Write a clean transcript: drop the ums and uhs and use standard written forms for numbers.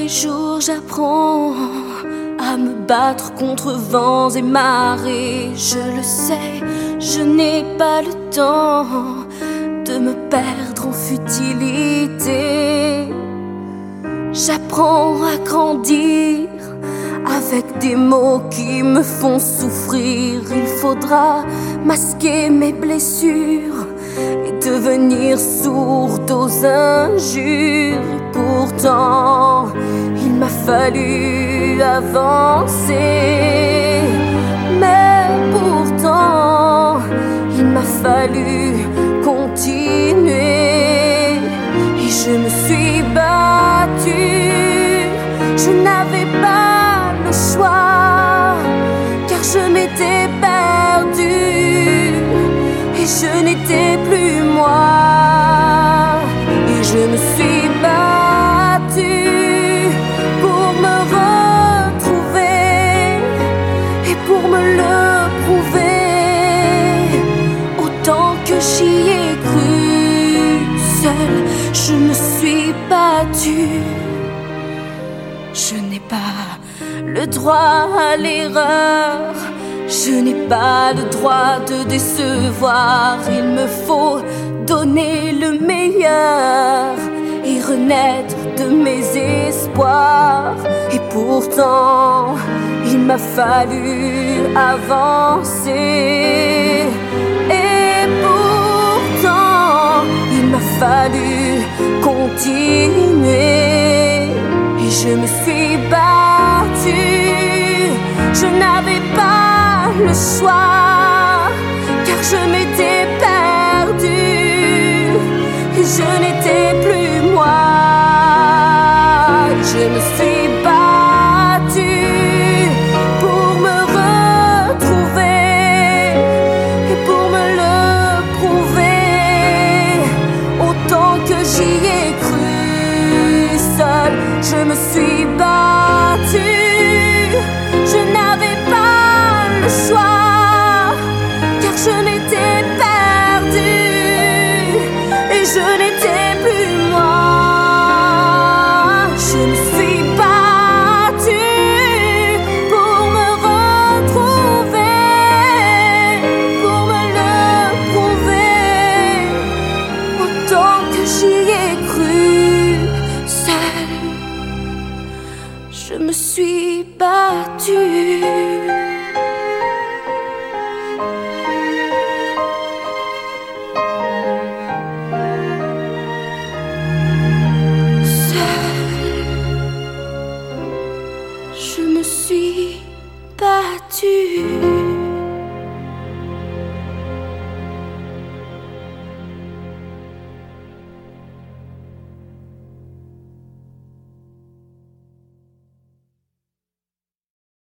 les jours j'apprends à me battre contre vents et marées. Je le sais, je n'ai pas le temps de me perdre en futilité. J'apprends à grandir avec des mots qui me font souffrir. Il faudra masquer mes blessures et devenir sourde aux injures. Et pourtant, il m'a fallu avancer. Mais pourtant, il m'a fallu continuer. Et je me suis battue. Je n'avais pas le choix, car je m'étais perdue et je n'étais plus moi. Et je me suis battue pour me retrouver et pour me le prouver. Autant que j'y ai cru, seule je me suis battue. Je n'ai pas le droit à l'erreur, je n'ai pas le droit de décevoir. Il me faut donner le meilleur et renaître de mes espoirs. Et pourtant, il m'a fallu avancer. Et pourtant, il m'a fallu continuer. Et je me suis battue, je n'avais pas le choix, car je m'étais perdue et je n'étais plus moi. Je me suis battue pour me retrouver et pour me le prouver. Autant que j'y ai cru, seule je me suis battue. Je n'avais pas le choix, car je m'étais perdue et je n'étais plus moi. Je me suis battue pour me retrouver, pour me le prouver. Autant que j'y ai cru, seule je me suis battue. Seule, je me suis battue.